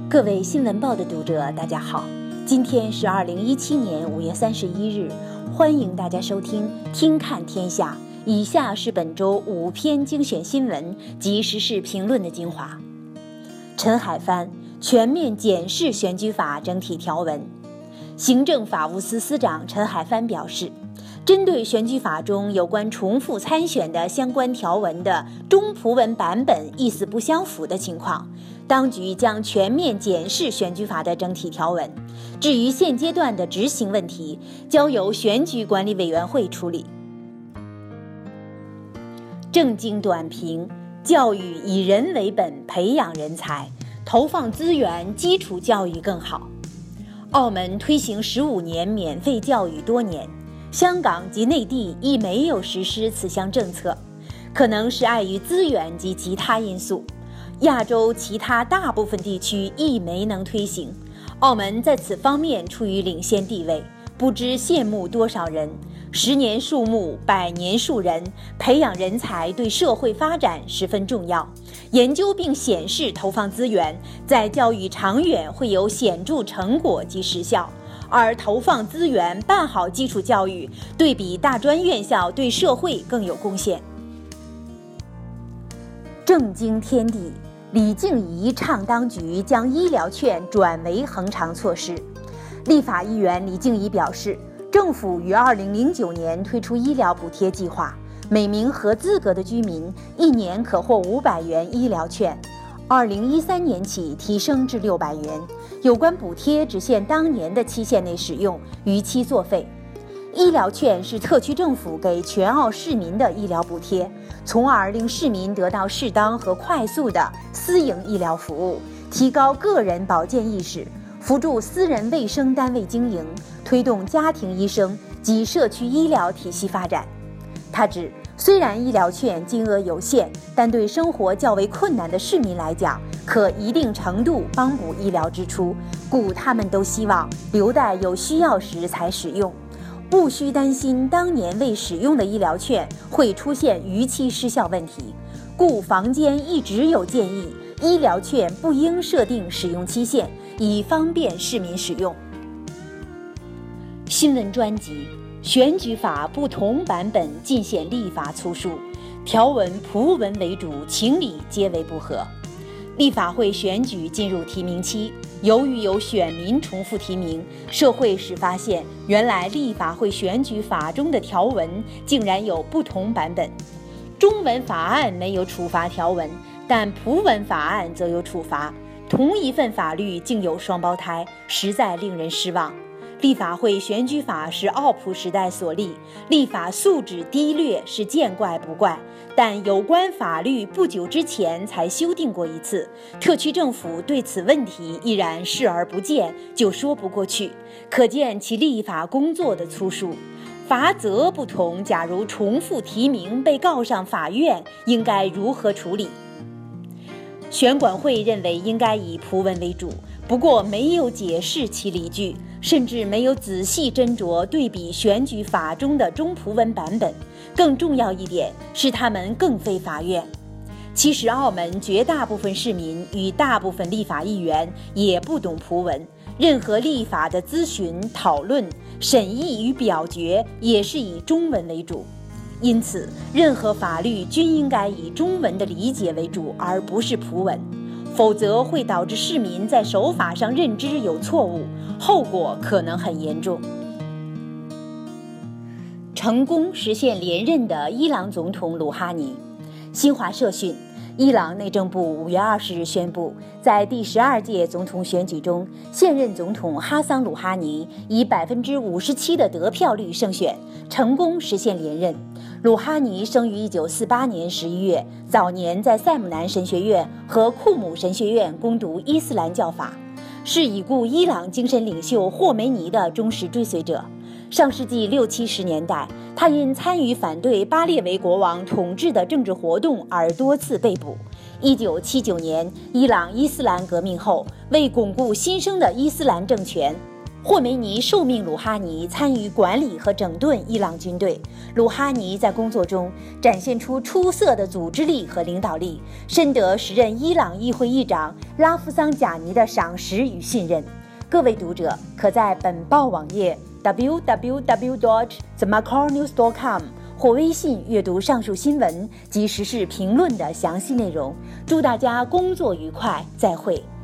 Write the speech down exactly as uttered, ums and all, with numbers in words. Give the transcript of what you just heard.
各位新闻报的读者，大家好，今天是二零一七年五月三十一日，欢迎大家收听《听看天下》。以下是本周五篇精选新闻及时事评论的精华。陈海帆全面检视选举法整体条文。行政法务司司长陈海帆表示，针对选举法中有关重复参选的相关条文的中葡文版本意思不相符的情况，当局将全面检视选举法的整体条文。至于现阶段的执行问题，交由选举管理委员会处理。正经短评：教育以人为本，培养人才，投放资源，基础教育更好。澳门推行十五年免费教育多年，香港及内地亦没有实施此项政策，可能是碍于资源及其他因素。亚洲其他大部分地区亦没能推行，澳门在此方面处于领先地位，不知羡慕多少人。十年树木，百年树人，培养人才对社会发展十分重要。研究并显示投放资源，在教育长远会有显著成果及实效，而投放资源办好基础教育，对比大专院校对社会更有贡献。政经天地，李静怡倡当局将医疗券转为恒常措施。立法议员李静怡表示，政府于二零零九年推出医疗补贴计划，每名合资格的居民一年可获五百元医疗券，二零一三年起提升至六百元。有关补贴只限当年的期限内使用，逾期作废。医疗券是特区政府给全澳市民的医疗补贴，从而令市民得到适当和快速的私营医疗服务，提高个人保健意识，辅助私人卫生单位经营，推动家庭医生及社区医疗体系发展。他指，虽然医疗券金额有限，但对生活较为困难的市民来讲，可一定程度帮补医疗支出，故他们都希望留待有需要时才使用，不需担心当年未使用的医疗券会出现逾期失效问题。故坊间一直有建议，医疗券不应设定使用期限，以方便市民使用。新闻专辑：选举法不同版本尽显立法粗疏，条文葡文为主，情理皆为不合。立法会选举进入提名期，由于有选民重复提名，社会时发现，原来立法会选举法中的条文竟然有不同版本。中文法案没有处罚条文，但葡文法案则有处罚，同一份法律竟有双胞胎，实在令人失望。立法会选举法是奥普时代所立，立法素质低劣是见怪不怪，但有关法律不久之前才修订过一次，特区政府对此问题依然视而不见，就说不过去，可见其立法工作的粗疏。罚则不同，假如重复提名被告上法院，应该如何处理？选管会认为应该以葡文为主，不过没有解释其理据，甚至没有仔细斟酌对比选举法中的中葡文版本。更重要一点是，他们更非法院。其实澳门绝大部分市民与大部分立法议员也不懂葡文，任何立法的咨询、讨论、审议与表决也是以中文为主。因此，任何法律均应该以中文的理解为主，而不是葡文，否则会导致市民在守法上认知有错误，后果可能很严重。成功实现连任的伊朗总统鲁哈尼。新华社讯，伊朗内政部五月二十日宣布，在第十二届总统选举中，现任总统哈桑鲁哈尼以百分之五十七的得票率胜选，成功实现连任。鲁哈尼生于一九四八年十一月，早年在塞姆南神学院和库姆神学院攻读伊斯兰教法，是已故伊朗精神领袖霍梅尼的忠实追随者。上世纪六七十年代，他因参与反对巴列维国王统治的政治活动而多次被捕。一九七九年，伊朗伊斯兰革命后，为巩固新生的伊斯兰政权， 霍梅尼受命鲁哈尼参与管理和整顿伊朗军队。鲁哈尼在工作中展现出出色的组织力和领导力，深得时任伊朗议会议长拉夫桑贾尼的赏识与信任。各位读者可在本报网页 double-u double-u double-u dot the makar news dot com 或微信阅读上述新闻及时事评论的详细内容。祝大家工作愉快，再会。